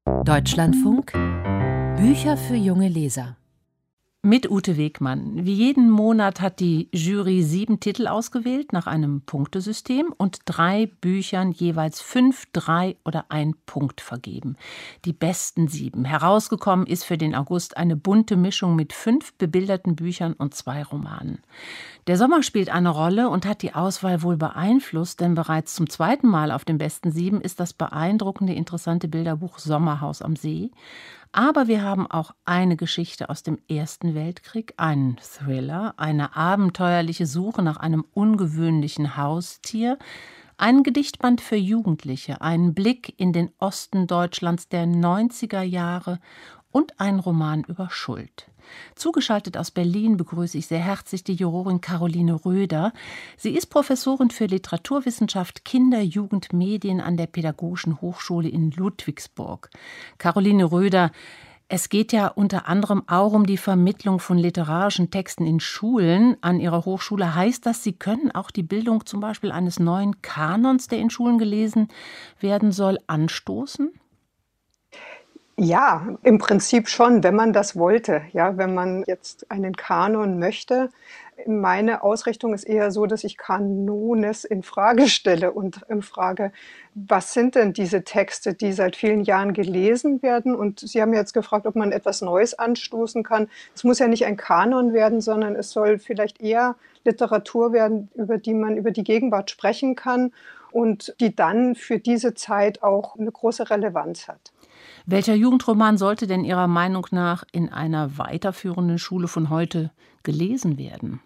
Deutschlandfunk Bücher für junge Leser. Mit Ute Wegmann. Wie jeden Monat hat die Jury 7 Titel ausgewählt nach einem Punktesystem und 3 Büchern jeweils 5, 3 oder 1 Punkt vergeben. Die besten 7. Herausgekommen ist für den August eine bunte Mischung mit 5 bebilderten Büchern und 2 Romanen. Der Sommer spielt eine Rolle und hat die Auswahl wohl beeinflusst, denn bereits zum 2. Mal auf den besten 7 ist das beeindruckende, interessante Bilderbuch Sommerhaus am See. Aber wir haben auch eine Geschichte aus dem Ersten Weltkrieg, einen Thriller, eine abenteuerliche Suche nach einem ungewöhnlichen Haustier, einen Gedichtband für Jugendliche, einen Blick in den Osten Deutschlands der 90er Jahre und einen Roman über Schuld. Zugeschaltet aus Berlin begrüße ich sehr herzlich die Jurorin Caroline Röder. Sie ist Professorin für Literaturwissenschaft, Kinder-, Jugend-, Medien an der Pädagogischen Hochschule in Ludwigsburg. Caroline Röder, es geht ja unter anderem auch um die Vermittlung von literarischen Texten in Schulen. An Ihrer Hochschule heißt das, Sie können auch die Bildung zum Beispiel eines neuen Kanons, der in Schulen gelesen werden soll, anstoßen? Ja, im Prinzip schon, wenn man das wollte. Ja, wenn man jetzt einen Kanon möchte. Meine Ausrichtung ist eher so, dass ich Kanones in Frage stelle und frage, was sind denn diese Texte, die seit vielen Jahren gelesen werden? Und Sie haben jetzt gefragt, ob man etwas Neues anstoßen kann. Es muss ja nicht ein Kanon werden, sondern es soll vielleicht eher Literatur werden, über die man über die Gegenwart sprechen kann und die dann für diese Zeit auch eine große Relevanz hat. Welcher Jugendroman sollte denn Ihrer Meinung nach in einer weiterführenden Schule von heute gelesen werden?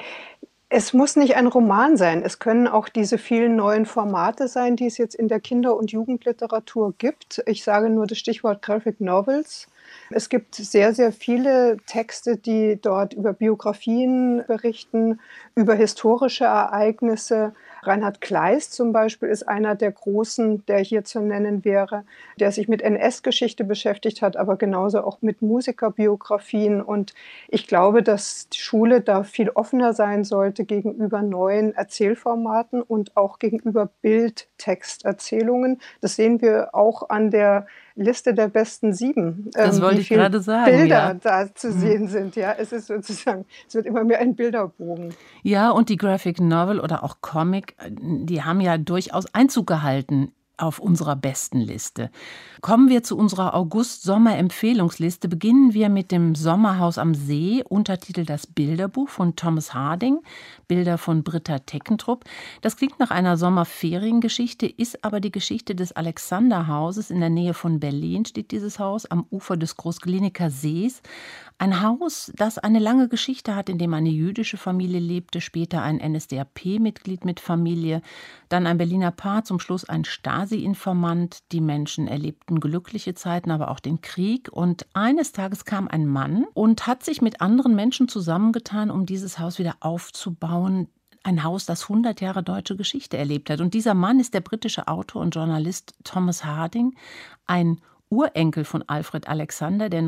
Es muss nicht ein Roman sein. Es können auch diese vielen neuen Formate sein, die es jetzt in der Kinder- und Jugendliteratur gibt. Ich sage nur das Stichwort Graphic Novels. Es gibt sehr, sehr viele Texte, die dort über Biografien berichten, über historische Ereignisse. Reinhard Kleist zum Beispiel ist einer der Großen, der hier zu nennen wäre, der sich mit NS-Geschichte beschäftigt hat, aber genauso auch mit Musikerbiografien. Und ich glaube, dass die Schule da viel offener sein sollte gegenüber neuen Erzählformaten und auch gegenüber Bildtexterzählungen. Das sehen wir auch an der Liste der besten 7. Das wollte wie ich viele gerade sagen, Bilder ja. da zu sehen sind. Ja, es ist sozusagen, es wird immer mehr ein Bilderbogen. Ja, und die Graphic Novel oder auch Comic, die haben ja durchaus Einzug gehalten auf unserer besten Liste. Kommen wir zu unserer August-Sommer-Empfehlungsliste. Beginnen wir mit dem Sommerhaus am See, Untertitel Das Bilderbuch von Thomas Harding, Bilder von Britta Teckentrup. Das klingt nach einer Sommerferiengeschichte, ist aber die Geschichte des Alexanderhauses. In der Nähe von Berlin steht dieses Haus am Ufer des Großglienicker Sees. Ein Haus, das eine lange Geschichte hat, in dem eine jüdische Familie lebte, später ein NSDAP-Mitglied mit Familie, dann ein Berliner Paar, zum Schluss ein Stasi-Informant. Die Menschen erlebten glückliche Zeiten, aber auch den Krieg. Und eines Tages kam ein Mann und hat sich mit anderen Menschen zusammengetan, um dieses Haus wieder aufzubauen. Ein Haus, das 100 Jahre deutsche Geschichte erlebt hat. Und dieser Mann ist der britische Autor und Journalist Thomas Harding, ein Urenkel von Alfred Alexander, der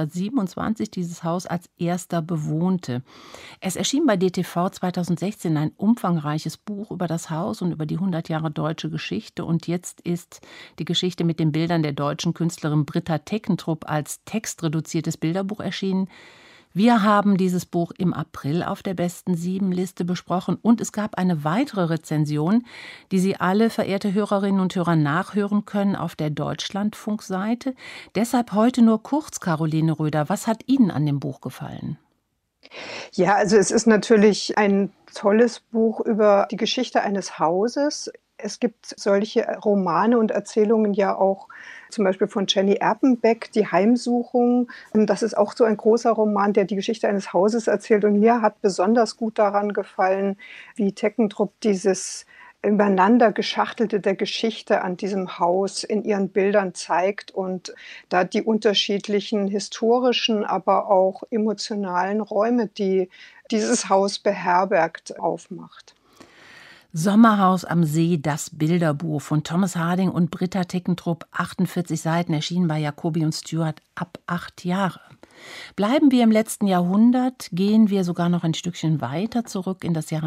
1927 dieses Haus als erster bewohnte. Es erschien bei DTV 2016 ein umfangreiches Buch über das Haus und über die 100 Jahre deutsche Geschichte. Und jetzt ist die Geschichte mit den Bildern der deutschen Künstlerin Britta Teckentrup als textreduziertes Bilderbuch erschienen. Wir haben dieses Buch im April auf der besten 7 Liste besprochen und es gab eine weitere Rezension, die Sie alle, verehrte Hörerinnen und Hörer, nachhören können auf der Deutschlandfunk-Seite. Deshalb heute nur kurz, Caroline Röder, was hat Ihnen an dem Buch gefallen? Ja, also es ist natürlich ein tolles Buch über die Geschichte eines Hauses. Es gibt solche Romane und Erzählungen ja auch, zum Beispiel von Jenny Erpenbeck, Die Heimsuchung. Das ist auch so ein großer Roman, der die Geschichte eines Hauses erzählt. Und mir hat besonders gut daran gefallen, wie Teckentrup dieses übereinander geschachtelte der Geschichte an diesem Haus in ihren Bildern zeigt und da die unterschiedlichen historischen, aber auch emotionalen Räume, die dieses Haus beherbergt, aufmacht. Sommerhaus am See, das Bilderbuch von Thomas Harding und Britta Teckentrup, 48 Seiten, erschienen bei Jacobi und Stewart, ab 8 Jahre. Bleiben wir im letzten Jahrhundert, gehen wir sogar noch ein Stückchen weiter zurück in das Jahr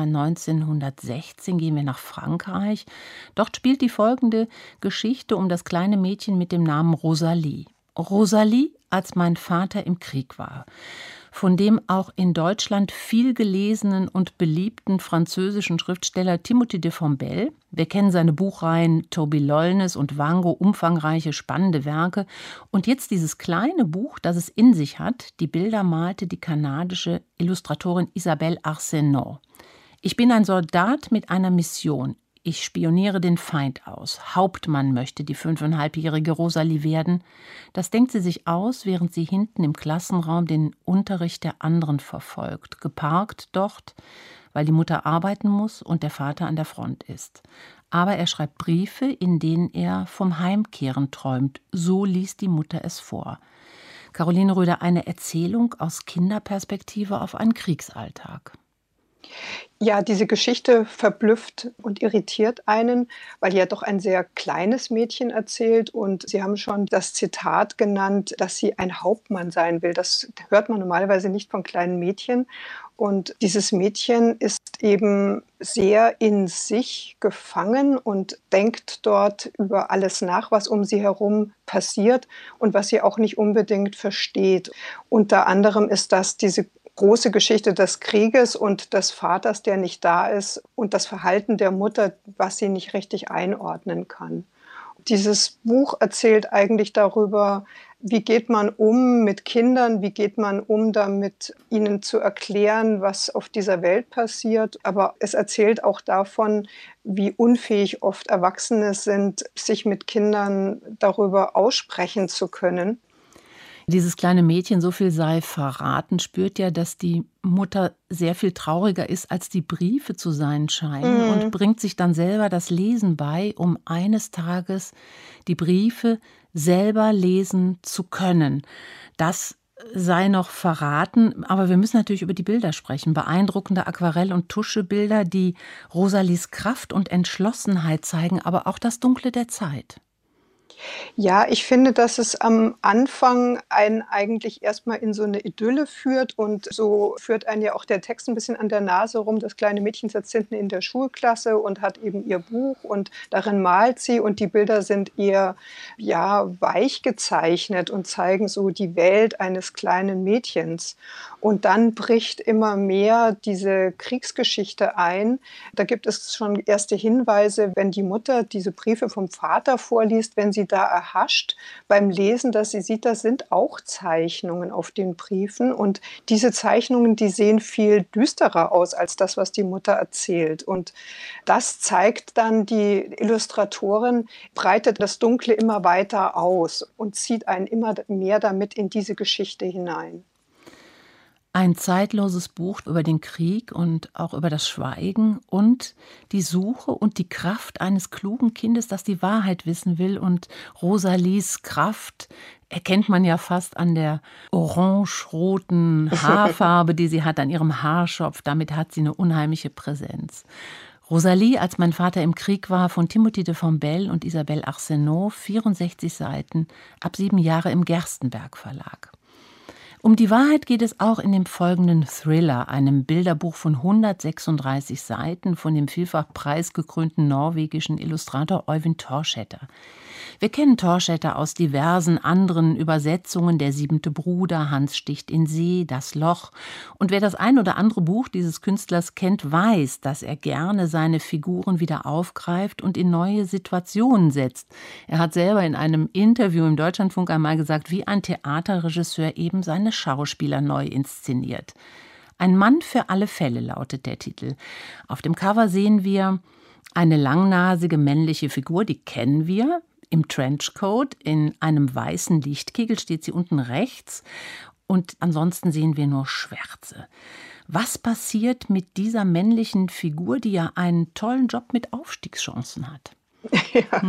1916, gehen wir nach Frankreich. Dort spielt die folgende Geschichte um das kleine Mädchen mit dem Namen Rosalie. Rosalie, als mein Vater im Krieg war. Von dem auch in Deutschland viel gelesenen und beliebten französischen Schriftsteller Timothée de Fontbelle. Wir kennen seine Buchreihen Toby Lollnes und Wango, umfangreiche, spannende Werke. Und jetzt dieses kleine Buch, das es in sich hat. Die Bilder malte die kanadische Illustratorin Isabelle Arsenault. Ich bin ein Soldat mit einer Mission. Ich spioniere den Feind aus. Hauptmann möchte die 5,5-jährige Rosalie werden. Das denkt sie sich aus, während sie hinten im Klassenraum den Unterricht der anderen verfolgt. Geparkt dort, weil die Mutter arbeiten muss und der Vater an der Front ist. Aber er schreibt Briefe, in denen er vom Heimkehren träumt. So liest die Mutter es vor. Caroline Röder, eine Erzählung aus Kinderperspektive auf einen Kriegsalltag. Ja, diese Geschichte verblüfft und irritiert einen, weil ja doch ein sehr kleines Mädchen erzählt. Und Sie haben schon das Zitat genannt, dass sie ein Hauptmann sein will. Das hört man normalerweise nicht von kleinen Mädchen. Und dieses Mädchen ist eben sehr in sich gefangen und denkt dort über alles nach, was um sie herum passiert und was sie auch nicht unbedingt versteht. Unter anderem ist das diese große Geschichte des Krieges und des Vaters, der nicht da ist, und das Verhalten der Mutter, was sie nicht richtig einordnen kann. Dieses Buch erzählt eigentlich darüber, wie geht man um mit Kindern, wie geht man um damit, ihnen zu erklären, was auf dieser Welt passiert. Aber es erzählt auch davon, wie unfähig oft Erwachsene sind, sich mit Kindern darüber aussprechen zu können. Dieses kleine Mädchen, so viel sei verraten, spürt ja, dass die Mutter sehr viel trauriger ist, als die Briefe zu sein scheinen, und bringt sich dann selber das Lesen bei, um eines Tages die Briefe selber lesen zu können. Das sei noch verraten, aber wir müssen natürlich über die Bilder sprechen. Beeindruckende Aquarell- und Tuschebilder, die Rosalies Kraft und Entschlossenheit zeigen, aber auch das Dunkle der Zeit. Ja, ich finde, dass es am Anfang einen eigentlich erstmal in so eine Idylle führt, und so führt einen ja auch der Text ein bisschen an der Nase rum. Das kleine Mädchen sitzt hinten in der Schulklasse und hat eben ihr Buch, und darin malt sie, und die Bilder sind eher, ja, weich gezeichnet und zeigen so die Welt eines kleinen Mädchens. Und dann bricht immer mehr diese Kriegsgeschichte ein. Da gibt es schon erste Hinweise, wenn die Mutter diese Briefe vom Vater vorliest, wenn sie da erhascht beim Lesen, dass sie sieht, das sind auch Zeichnungen auf den Briefen. Und diese Zeichnungen, die sehen viel düsterer aus als das, was die Mutter erzählt. Und das zeigt dann, die Illustratorin breitet das Dunkle immer weiter aus und zieht einen immer mehr damit in diese Geschichte hinein. Ein zeitloses Buch über den Krieg und auch über das Schweigen und die Suche und die Kraft eines klugen Kindes, das die Wahrheit wissen will. Und Rosalies Kraft erkennt man ja fast an der orange-roten Haarfarbe, die sie hat, an ihrem Haarschopf. Damit hat sie eine unheimliche Präsenz. Rosalie, als mein Vater im Krieg war, von Timothée de Fontbelle und Isabelle Arsenault, 64 Seiten, ab 7 Jahre im Gerstenberg Verlag. Um die Wahrheit geht es auch in dem folgenden Thriller, einem Bilderbuch von 136 Seiten von dem vielfach preisgekrönten norwegischen Illustrator Øyvind Thorsæter. Wir kennen Thorsæter aus diversen anderen Übersetzungen, Der 7. Bruder, Hans sticht in See, Das Loch. Und wer das ein oder andere Buch dieses Künstlers kennt, weiß, dass er gerne seine Figuren wieder aufgreift und in neue Situationen setzt. Er hat selber in einem Interview im Deutschlandfunk einmal gesagt, wie ein Theaterregisseur eben seine Schauspieler neu inszeniert. Ein Mann für alle Fälle lautet der Titel. Auf dem Cover sehen wir eine langnasige männliche Figur, die kennen wir. Im Trenchcoat, in einem weißen Lichtkegel steht sie unten rechts, und ansonsten sehen wir nur Schwärze. Was passiert mit dieser männlichen Figur, die ja einen tollen Job mit Aufstiegschancen hat? Ja.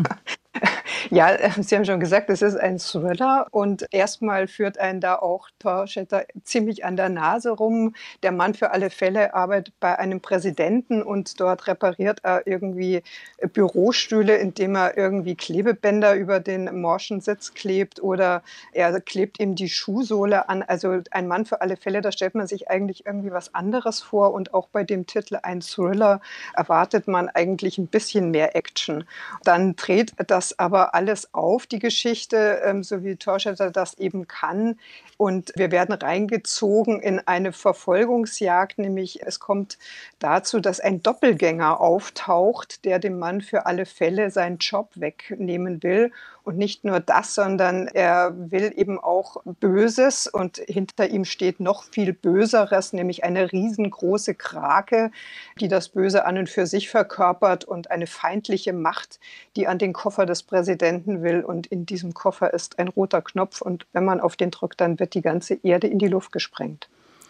Ja, Sie haben schon gesagt, es ist ein Thriller und erstmal führt einen da auch Torchetta ziemlich an der Nase rum. Der Mann für alle Fälle arbeitet bei einem Präsidenten und dort repariert er irgendwie Bürostühle, indem er irgendwie Klebebänder über den morschen Sitz klebt oder er klebt ihm die Schuhsohle an. Also ein Mann für alle Fälle, da stellt man sich eigentlich irgendwie was anderes vor und auch bei dem Titel ein Thriller erwartet man eigentlich ein bisschen mehr Action. Dann dreht das aber alles auf, die Geschichte, so wie Torchetta das eben kann. Und wir werden reingezogen in eine Verfolgungsjagd, nämlich es kommt dazu, dass ein Doppelgänger auftaucht, der dem Mann für alle Fälle seinen Job wegnehmen will. Und nicht nur das, sondern er will eben auch Böses und hinter ihm steht noch viel Böseres, nämlich eine riesengroße Krake, die das Böse an und für sich verkörpert und eine feindliche Macht, die an den Koffer des Präsidenten will. Und in diesem Koffer ist ein roter Knopf und wenn man auf den drückt, dann wird die ganze Erde in die Luft gesprengt.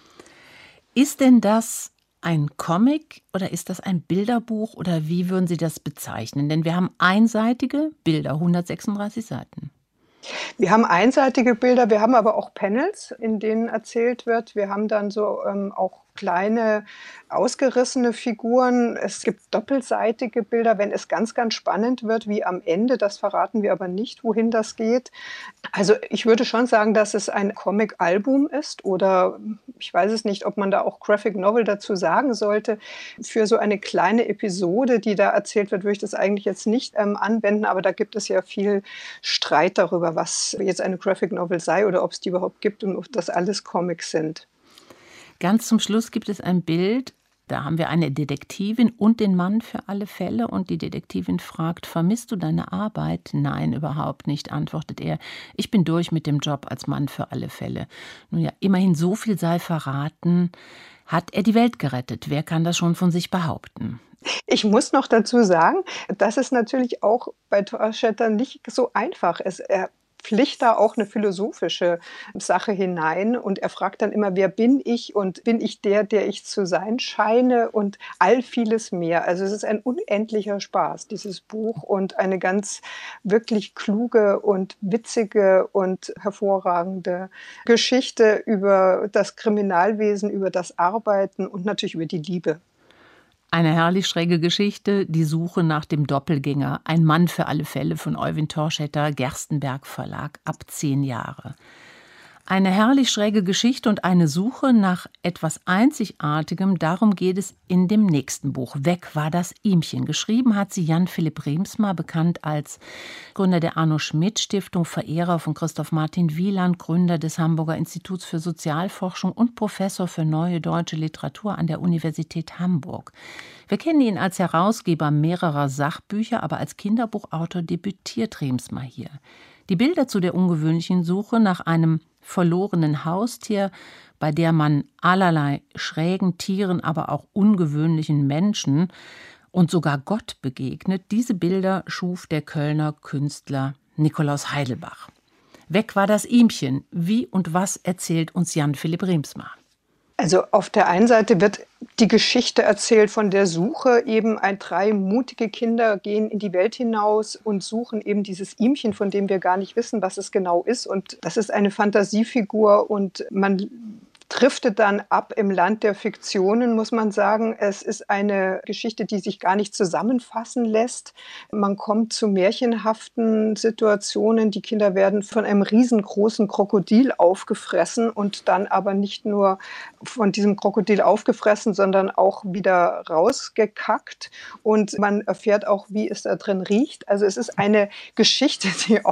Ist denn das ein Comic oder ist das ein Bilderbuch oder wie würden Sie das bezeichnen? Denn wir haben einseitige Bilder, 136 Seiten. Wir haben einseitige Bilder, wir haben aber auch Panels, in denen erzählt wird. Wir haben dann so auch kleine ausgerissene Figuren. Es gibt doppelseitige Bilder, wenn es ganz, ganz spannend wird, wie am Ende. Das verraten wir aber nicht, wohin das geht. Also ich würde schon sagen, dass es ein Comic-Album ist oder ich weiß es nicht, ob man da auch Graphic Novel dazu sagen sollte. Für so eine kleine Episode, die da erzählt wird, würde ich das eigentlich jetzt nicht anwenden, aber da gibt es ja viel Streit darüber, was jetzt eine Graphic Novel sei oder ob es die überhaupt gibt und ob das alles Comics sind. Ganz zum Schluss gibt es ein Bild, da haben wir eine Detektivin und den Mann für alle Fälle und die Detektivin fragt, vermisst du deine Arbeit? Nein, überhaupt nicht, antwortet er. Ich bin durch mit dem Job als Mann für alle Fälle. Nun ja, immerhin so viel sei verraten, hat er die Welt gerettet. Wer kann das schon von sich behaupten? Ich muss noch dazu sagen, dass es natürlich auch bei Torchetta nicht so einfach ist. Er pflicht da auch eine philosophische Sache hinein und er fragt dann immer, wer bin ich und bin ich der ich zu sein scheine und all vieles mehr. Also es ist ein unendlicher Spaß, dieses Buch und eine ganz wirklich kluge und witzige und hervorragende Geschichte über das Kriminalwesen, über das Arbeiten und natürlich über die Liebe. Eine herrlich schräge Geschichte, die Suche nach dem Doppelgänger. Ein Mann für alle Fälle von Øyvind Torchetta, Gerstenberg Verlag, ab 10 Jahre. Eine herrlich schräge Geschichte und eine Suche nach etwas Einzigartigem, darum geht es in dem nächsten Buch. Weg war das Ihmchen. Geschrieben hat sie Jan-Philipp Riemsma, bekannt als Gründer der Arno-Schmidt-Stiftung, Verehrer von Christoph Martin Wieland, Gründer des Hamburger Instituts für Sozialforschung und Professor für Neue Deutsche Literatur an der Universität Hamburg. Wir kennen ihn als Herausgeber mehrerer Sachbücher, aber als Kinderbuchautor debütiert Riemsma hier. Die Bilder zu der ungewöhnlichen Suche nach einem verlorenen Haustier, bei der man allerlei schrägen Tieren, aber auch ungewöhnlichen Menschen und sogar Gott begegnet, diese Bilder schuf der Kölner Künstler Nikolaus Heidelbach. Weg war das Ihmchen. Wie und was erzählt uns Jan-Philipp Riemsma? Also auf der einen Seite wird die Geschichte erzählt von der Suche, eben 3 mutige Kinder gehen in die Welt hinaus und suchen eben dieses Ihmchen, von dem wir gar nicht wissen, was es genau ist. Und das ist eine Fantasiefigur und man driftet dann ab im Land der Fiktionen, muss man sagen. Es ist eine Geschichte, die sich gar nicht zusammenfassen lässt. Man kommt zu märchenhaften Situationen. Die Kinder werden von einem riesengroßen Krokodil aufgefressen und dann aber nicht nur von diesem Krokodil aufgefressen, sondern auch wieder rausgekackt. Und man erfährt auch, wie es da drin riecht. Also es ist eine Geschichte, die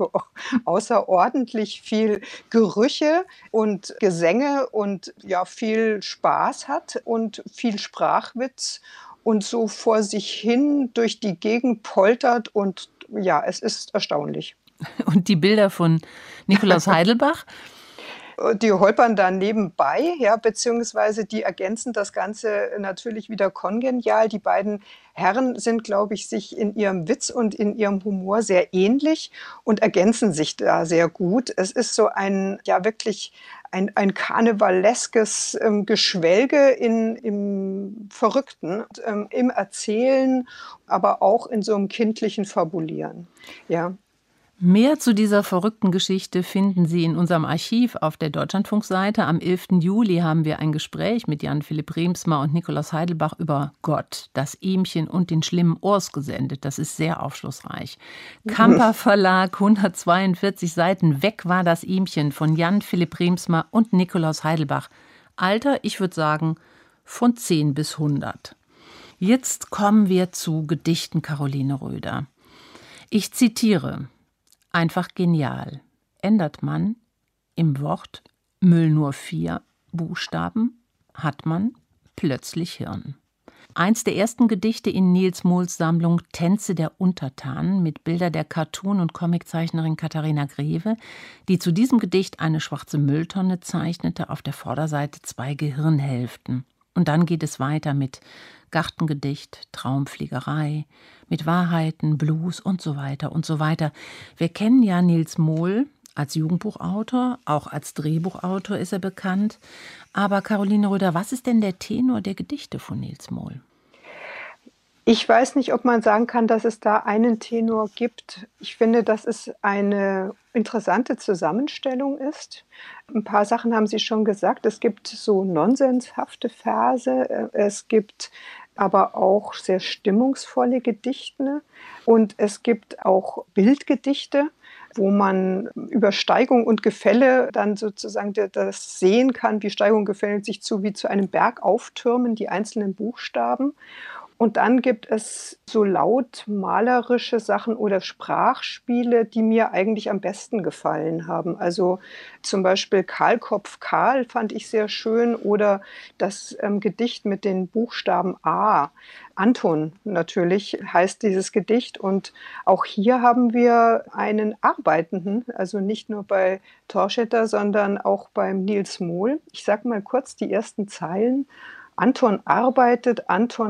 außerordentlich viel Gerüche und Gesänge und ja, viel Spaß hat und viel Sprachwitz und so vor sich hin durch die Gegend poltert und ja, es ist erstaunlich. Und die Bilder von Nikolaus Heidelbach? Die holpern da nebenbei, ja, beziehungsweise die ergänzen das Ganze natürlich wieder kongenial. Die beiden Herren sind, glaube ich, sich in ihrem Witz und in ihrem Humor sehr ähnlich und ergänzen sich da sehr gut. Es ist so ein, ja wirklich ein karnevaleskes Geschwelge im Verrückten, im Erzählen, aber auch in so einem kindlichen Fabulieren. Ja. Mehr zu dieser verrückten Geschichte finden Sie in unserem Archiv auf der Deutschlandfunkseite. Am 11. Juli haben wir ein Gespräch mit Jan-Philipp Riemsma und Nikolaus Heidelbach über Gott, das Ihmchen und den schlimmen Urs gesendet. Das ist sehr aufschlussreich. Kamper Verlag, 142 Seiten. Weg war das Ihmchen von Jan-Philipp Riemsma und Nikolaus Heidelbach. Alter, ich würde sagen, von 10 bis 100. Jetzt kommen wir zu Gedichten Caroline Röder. Ich zitiere: Einfach genial. Ändert man im Wort Müll nur 4 Buchstaben, hat man plötzlich Hirn. Eins der ersten Gedichte in Nils Mohls Sammlung Tänze der Untertanen mit Bilder der Cartoon- und Comiczeichnerin Katharina Greve, die zu diesem Gedicht eine schwarze Mülltonne zeichnete, auf der Vorderseite 2 Gehirnhälften. Und dann geht es weiter mit Gartengedicht, Traumfliegerei, mit Wahrheiten, Blues und so weiter und so weiter. Wir kennen ja Nils Mohl als Jugendbuchautor, auch als Drehbuchautor ist er bekannt. Aber Caroline Röder, was ist denn der Tenor der Gedichte von Nils Mohl? Ich weiß nicht, ob man sagen kann, dass es da einen Tenor gibt. Ich finde, dass es eine interessante Zusammenstellung ist. Ein paar Sachen haben Sie schon gesagt. Es gibt so nonsenshafte Verse, es gibt aber auch sehr stimmungsvolle Gedichte und es gibt auch Bildgedichte, wo man über Steigung und Gefälle dann sozusagen das sehen kann, wie Steigung und Gefälle sich wie zu einem Berg auftürmen, die einzelnen Buchstaben. Und dann gibt es so lautmalerische Sachen oder Sprachspiele, die mir eigentlich am besten gefallen haben. Also zum Beispiel Kahlkopf Karl fand ich sehr schön oder das Gedicht mit den Buchstaben A. Anton natürlich heißt dieses Gedicht und auch hier haben wir einen Arbeitenden, also nicht nur bei Torstetter, sondern auch beim Nils Mohl. Ich sage mal kurz die ersten Zeilen. Anton arbeitet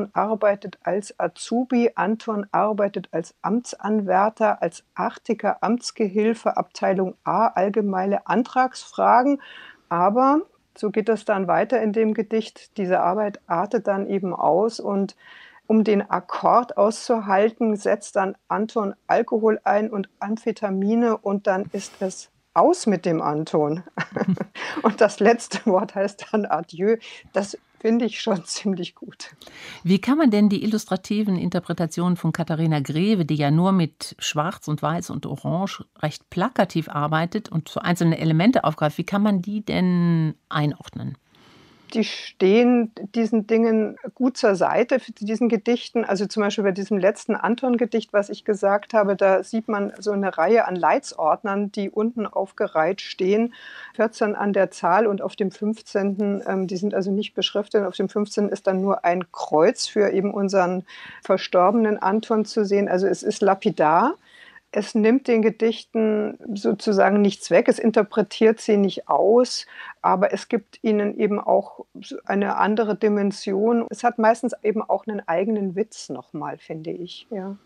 als Azubi, Anton arbeitet als Amtsanwärter, als artiger Amtsgehilfe, Abteilung A, allgemeine Antragsfragen. Aber, so geht es dann weiter in dem Gedicht, diese Arbeit artet dann eben aus und um den Akkord auszuhalten, setzt dann Anton Alkohol ein und Amphetamine und dann ist es aus mit dem Anton. Und das letzte Wort heißt dann Adieu. Das finde ich schon ziemlich gut. Wie kann man denn die illustrativen Interpretationen von Katharina Greve, die ja nur mit Schwarz und Weiß und Orange recht plakativ arbeitet und so einzelne Elemente aufgreift, wie kann man die denn einordnen? Die stehen diesen Dingen gut zur Seite, diesen Gedichten. Also zum Beispiel bei diesem letzten Anton-Gedicht, was ich gesagt habe, da sieht man so eine Reihe an Leitsordnern, die unten aufgereiht stehen, 14 an der Zahl und auf dem 15., die sind also nicht beschriftet, auf dem 15. ist dann nur ein Kreuz für eben unseren verstorbenen Anton zu sehen. Also es ist lapidar. Es nimmt den Gedichten sozusagen nichts weg, es interpretiert sie nicht aus, aber es gibt ihnen eben auch eine andere Dimension. Es hat meistens eben auch einen eigenen Witz nochmal, finde ich. Ja.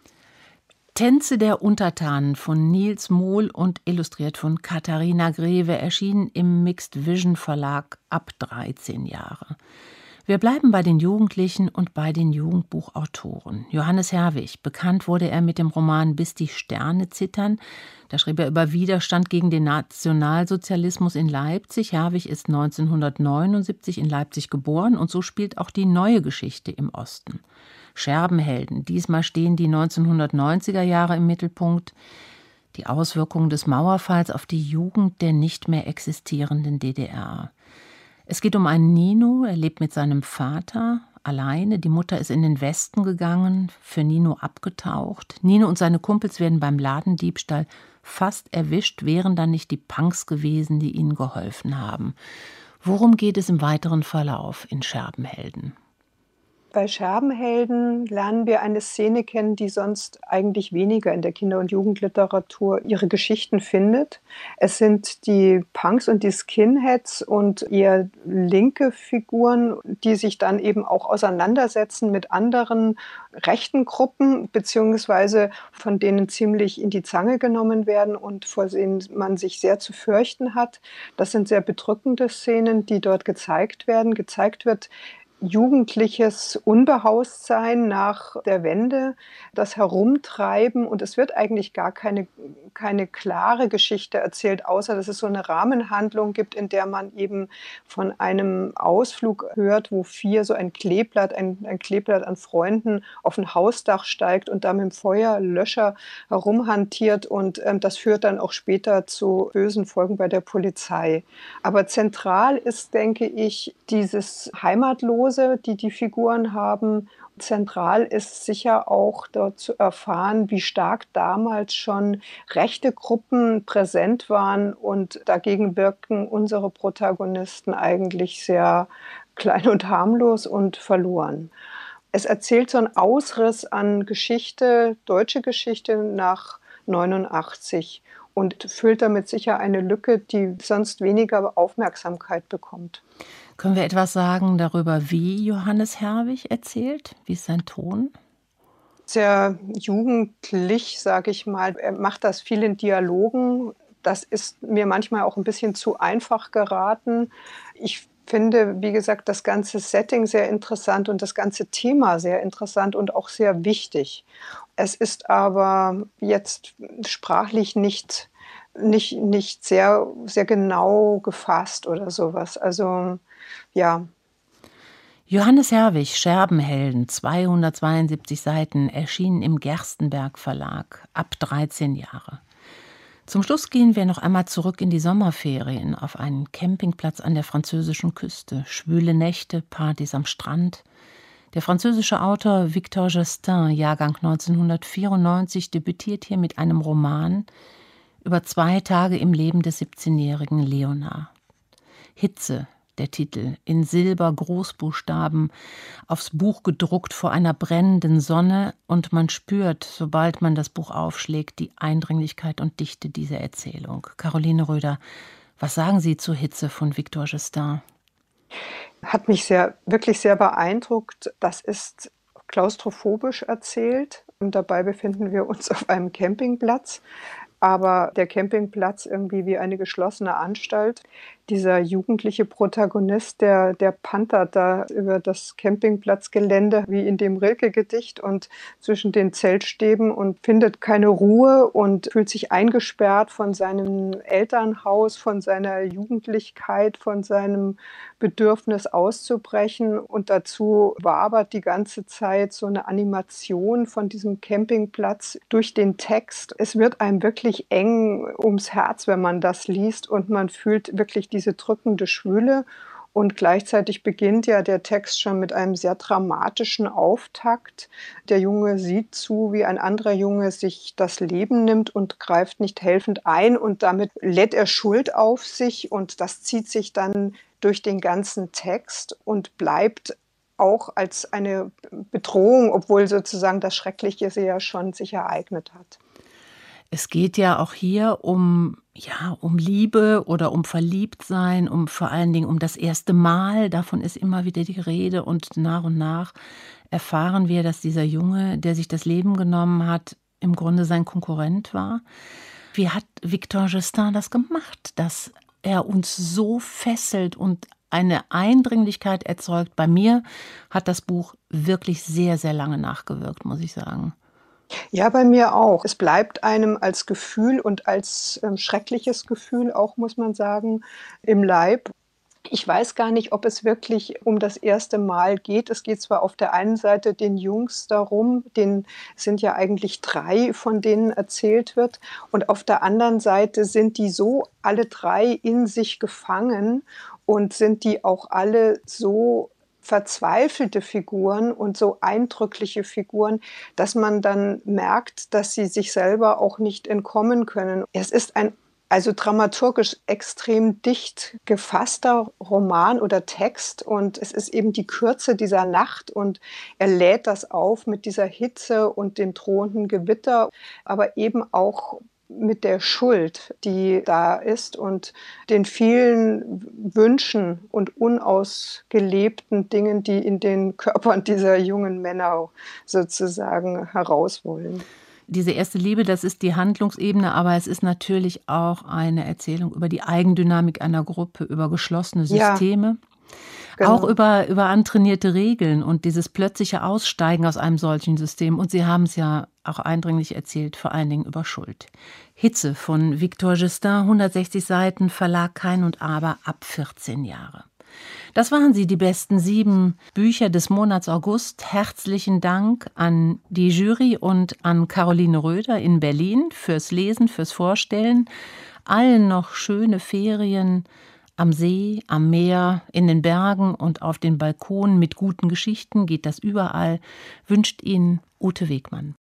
Tänze der Untertanen von Nils Mohl und illustriert von Katharina Greve erschienen im Mixed Vision Verlag ab 13 Jahre. Wir bleiben bei den Jugendlichen und bei den Jugendbuchautoren. Johannes Herwig, bekannt wurde er mit dem Roman Bis die Sterne zittern. Da schrieb er über Widerstand gegen den Nationalsozialismus in Leipzig. Herwig ist 1979 in Leipzig geboren und so spielt auch die neue Geschichte im Osten. Scherbenhelden, diesmal stehen die 1990er Jahre im Mittelpunkt. Die Auswirkungen des Mauerfalls auf die Jugend der nicht mehr existierenden DDR. Es geht um einen Nino, er lebt mit seinem Vater alleine. Die Mutter ist in den Westen gegangen, für Nino abgetaucht. Nino und seine Kumpels werden beim Ladendiebstahl fast erwischt, wären dann nicht die Punks gewesen, die ihnen geholfen haben. Worum geht es im weiteren Verlauf in Scherbenhelden? Bei Scherbenhelden lernen wir eine Szene kennen, die sonst eigentlich weniger in der Kinder- und Jugendliteratur ihre Geschichten findet. Es sind die Punks und die Skinheads und eher linke Figuren, die sich dann eben auch auseinandersetzen mit anderen rechten Gruppen, beziehungsweise von denen ziemlich in die Zange genommen werden und vor denen man sich sehr zu fürchten hat. Das sind sehr bedrückende Szenen, die dort gezeigt werden. Gezeigt wird jugendliches Unbehaustsein nach der Wende, das Herumtreiben, und es wird eigentlich gar keine klare Geschichte erzählt, außer dass es so eine Rahmenhandlung gibt, in der man eben von einem Ausflug hört, wo 4 so ein Kleeblatt an Freunden auf ein Hausdach steigt und da mit dem Feuerlöscher herumhantiert, und das führt dann auch später zu bösen Folgen bei der Polizei. Aber zentral ist, denke ich, dieses Heimatlose, die die Figuren haben. Zentral ist sicher auch dort zu erfahren, wie stark damals schon rechte Gruppen präsent waren, und dagegen wirken unsere Protagonisten eigentlich sehr klein und harmlos und verloren. Es erzählt so einen Ausriss an Geschichte, deutsche Geschichte nach 89, und füllt damit sicher eine Lücke, die sonst weniger Aufmerksamkeit bekommt. Können wir etwas sagen darüber, wie Johannes Herwig erzählt? Wie ist sein Ton? Sehr jugendlich, sage ich mal. Er macht das viel in Dialogen. Das ist mir manchmal auch ein bisschen zu einfach geraten. Ich finde, wie gesagt, das ganze Setting sehr interessant und das ganze Thema sehr interessant und auch sehr wichtig. Es ist aber jetzt sprachlich nicht sehr, sehr genau gefasst oder sowas. Also, ja. Johannes Herwig, Scherbenhelden, 272 Seiten, erschienen im Gerstenberg Verlag, ab 13 Jahre. Zum Schluss gehen wir noch einmal zurück in die Sommerferien auf einen Campingplatz an der französischen Küste. Schwüle Nächte, Partys am Strand. Der französische Autor Victor Justin, Jahrgang 1994, debütiert hier mit einem Roman über 2 Tage im Leben des 17-jährigen Leonard. Hitze, der Titel, in Silbergroßbuchstaben aufs Buch gedruckt vor einer brennenden Sonne, und man spürt, sobald man das Buch aufschlägt, die Eindringlichkeit und Dichte dieser Erzählung. Caroline Röder, was sagen Sie zur Hitze von Victor Justin? Hat mich wirklich sehr beeindruckt. Das ist klaustrophobisch erzählt. Und dabei befinden wir uns auf einem Campingplatz, aber der Campingplatz irgendwie wie eine geschlossene Anstalt. Dieser jugendliche Protagonist, der panthert da über das Campingplatzgelände wie in dem Rilke-Gedicht und zwischen den Zeltstäben und findet keine Ruhe und fühlt sich eingesperrt von seinem Elternhaus, von seiner Jugendlichkeit, von seinem Bedürfnis auszubrechen. Und dazu wabert die ganze Zeit so eine Animation von diesem Campingplatz durch den Text. Es wird einem wirklich eng ums Herz, wenn man das liest, und man fühlt wirklich diese drückende Schwüle. Und gleichzeitig beginnt ja der Text schon mit einem sehr dramatischen Auftakt. Der Junge sieht zu, wie ein anderer Junge sich das Leben nimmt und greift nicht helfend ein. Und damit lädt er Schuld auf sich. Und das zieht sich dann durch den ganzen Text und bleibt auch als eine Bedrohung, obwohl sozusagen das Schreckliche sie ja schon sich ereignet hat. Es geht ja auch hier um Liebe oder um Verliebtsein, um vor allen Dingen um das erste Mal. Davon ist immer wieder die Rede, und nach erfahren wir, dass dieser Junge, der sich das Leben genommen hat, im Grunde sein Konkurrent war. Wie hat Victor Justin das gemacht, dass er uns so fesselt und eine Eindringlichkeit erzeugt? Bei mir hat das Buch wirklich sehr, sehr lange nachgewirkt, muss ich sagen. Ja, bei mir auch. Es bleibt einem als Gefühl und als schreckliches Gefühl auch, muss man sagen, im Leib. Ich weiß gar nicht, ob es wirklich um das erste Mal geht. Es geht zwar auf der einen Seite den Jungs darum, es sind ja eigentlich 3, von denen erzählt wird, und auf der anderen Seite sind die so alle 3 in sich gefangen und sind die auch alle so verzweifelte Figuren und so eindrückliche Figuren, dass man dann merkt, dass sie sich selber auch nicht entkommen können. Es ist ein Also dramaturgisch extrem dicht gefasster Roman oder Text, und es ist eben die Kürze dieser Nacht und er lädt das auf mit dieser Hitze und dem drohenden Gewitter, aber eben auch mit der Schuld, die da ist und den vielen Wünschen und unausgelebten Dingen, die in den Körpern dieser jungen Männer sozusagen heraus wollen. Diese erste Liebe, das ist die Handlungsebene, aber es ist natürlich auch eine Erzählung über die Eigendynamik einer Gruppe, über geschlossene Ja, Systeme, auch genau. über antrainierte Regeln und dieses plötzliche Aussteigen aus einem solchen System. Und Sie haben es ja auch eindringlich erzählt, vor allen Dingen über Schuld. Hitze von Victor Justin, 160 Seiten, Verlag Kein und Aber, ab 14 Jahre. Das waren sie, die besten 7 Bücher des Monats August. Herzlichen Dank an die Jury und an Caroline Röder in Berlin fürs Lesen, fürs Vorstellen. Allen noch schöne Ferien am See, am Meer, in den Bergen und auf den Balkonen mit guten Geschichten. Geht das überall. Wünscht Ihnen Ute Wegmann.